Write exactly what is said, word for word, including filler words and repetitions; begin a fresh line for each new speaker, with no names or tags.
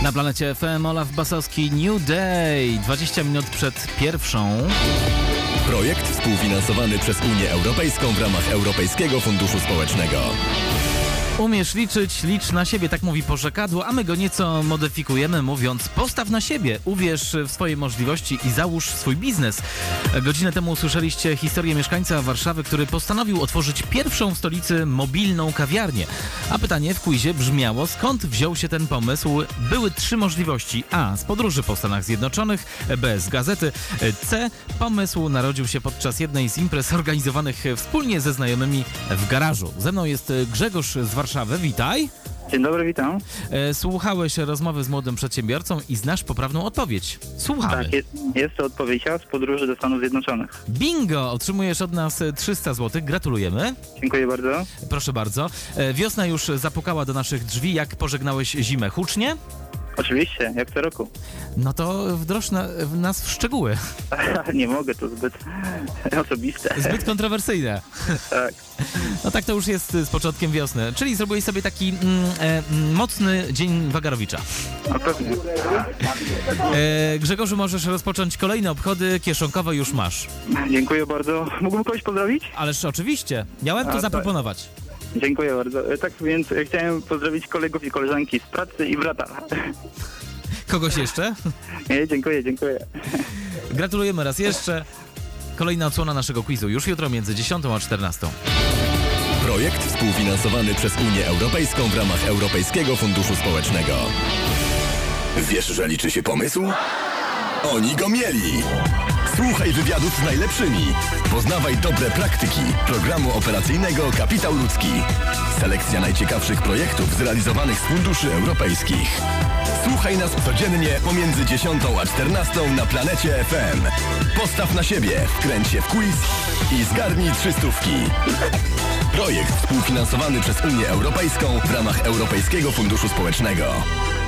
Na planecie F M Olaf Basowski, New Day, dwadzieścia minut przed pierwszą.
Projekt współfinansowany przez Unię Europejską w ramach Europejskiego Funduszu Społecznego.
Umiesz liczyć, licz na siebie, tak mówi porzekadło, a my go nieco modyfikujemy, mówiąc postaw na siebie, uwierz w swoje możliwości i załóż swój biznes. Godzinę temu usłyszeliście historię mieszkańca Warszawy, który postanowił otworzyć pierwszą w stolicy mobilną kawiarnię. A pytanie w quizie brzmiało, skąd wziął się ten pomysł? Były trzy możliwości. A. Z podróży po Stanach Zjednoczonych. B. Z gazety. C. Pomysł narodził się podczas jednej z imprez organizowanych wspólnie ze znajomymi w garażu. Ze mną jest Grzegorz z Warszawy. Witaj.
Dzień dobry, witam.
Słuchałeś rozmowy z młodym przedsiębiorcą i znasz poprawną odpowiedź. Słuchamy.
Tak, jest, jest to odpowiedź A, z podróży do Stanów Zjednoczonych.
Bingo! Otrzymujesz od nas trzysta złotych. Gratulujemy.
Dziękuję bardzo.
Proszę bardzo. Wiosna już zapukała do naszych drzwi. Jak pożegnałeś zimę? Hucznie?
Oczywiście, jak co roku.
No to wdroż na, w nas w szczegóły.
Nie mogę, to zbyt osobiste.
Zbyt kontrowersyjne.
Tak.
No tak to już jest z początkiem wiosny. Czyli zrobiłeś sobie taki mm, e, mocny dzień Wagarowicza.
No pewnie.
E, Grzegorzu, możesz rozpocząć kolejne obchody. Kieszonkowe już masz.
Dziękuję bardzo. Mógłbym kogoś pozdrowić?
Ależ oczywiście. Miałem to
A,
zaproponować.
Dziękuję bardzo. E, Tak więc e, chciałem pozdrowić kolegów i koleżanki z pracy i brata.
Kogoś jeszcze?
Nie, dziękuję, dziękuję.
Gratulujemy raz jeszcze. Kolejna odsłona naszego quizu już jutro między dziesiątą a czternastą.
Projekt współfinansowany przez Unię Europejską w ramach Europejskiego Funduszu Społecznego. Wiesz, że liczy się pomysł? Oni go mieli! Słuchaj wywiadów z najlepszymi. Poznawaj dobre praktyki programu operacyjnego Kapitał Ludzki. Selekcja najciekawszych projektów zrealizowanych z funduszy europejskich. Słuchaj nas codziennie pomiędzy dziesiątą a czternastą na planecie F M. Postaw na siebie, wkręć się w quiz i zgarnij trzystówki. Projekt współfinansowany przez Unię Europejską w ramach Europejskiego Funduszu Społecznego.